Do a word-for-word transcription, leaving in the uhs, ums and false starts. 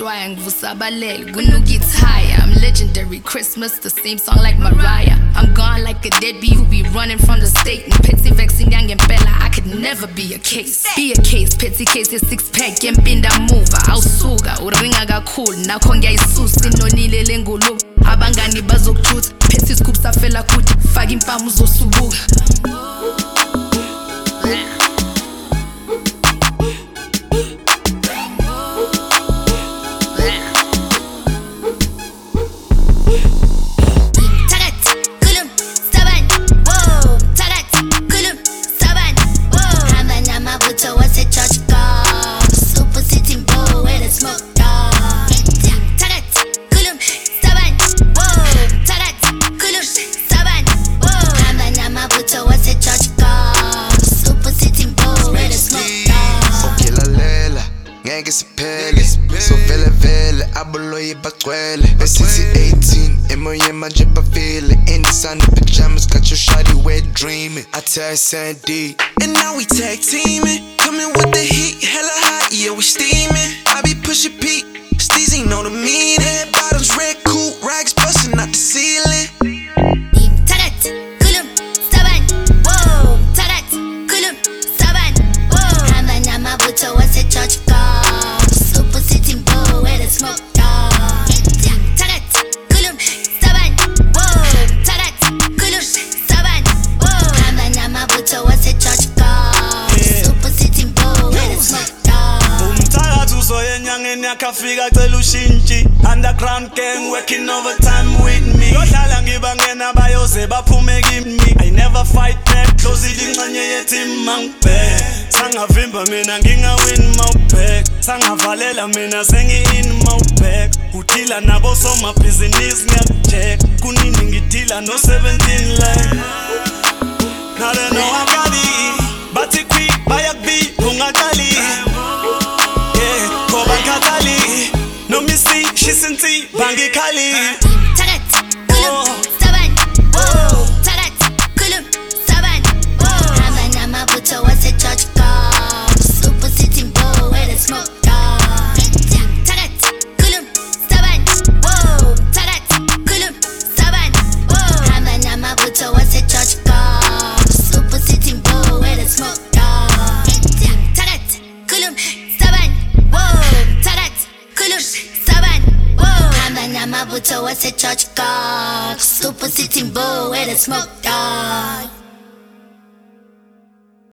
ngiyashwaya ngivusa abalele kunukithi higher. I'm legendary, Christmas the same song like Mariah. I'm gone like a deadbeat who be running from the state. Ngiphethe vaccine yangempela, I could never be a case. Be a case, petty case ye six pack yempinda mover. Awusuka uringa kakhulu nakho ngiyayisusa inonile lengulu. Abangani bazokuthutha, phethe iscoop safela kuthi faka impamu uzosubuka. So vele vele aboloyi bagcwele Esithi eighteen emoye manje bafile in the sunny pajamas, got your shawty wet dreaming. I tell Sandy, and now we tag teaming, coming with the heat, hella hot, yeah we steaming. I be pushing Pete, Steezy know the meaning. Head bottoms red, cool rags busting out the ceiling. Kafika cela ushintshe underground gang working overtime with me. Yodlala ngibangena bayoze baphume kimi. I never fight back, close ingxenye yeteam mangibhek. Sangavimba mina ngingawin mawubhek. Sangavalela mina sengi in mawubhek. Kuthila nabo somabhizinisi ngiyakucheck. Kunini ngithila no seventeen like. Now they know I got it, bathi quick bayakubi ungaqali. No missy, she sinti, bangi kali. Tarat, kulum, saban, whoa. Tarat, kulum, saban, whoa. Hama nama buto wase church car. Super sitting bowl where the smoke dark. Tarat, kulum, saban, whoa. Tarat, kulum, saban, whoa. Hama nama buto wase church car. Super sitting bowl where the smoke dark. Tarat, kulum, saban, whoa. Tarat, kulum, saban, whoa. Hama nama buto wase church car. Super sitting bowl where the smoke dark.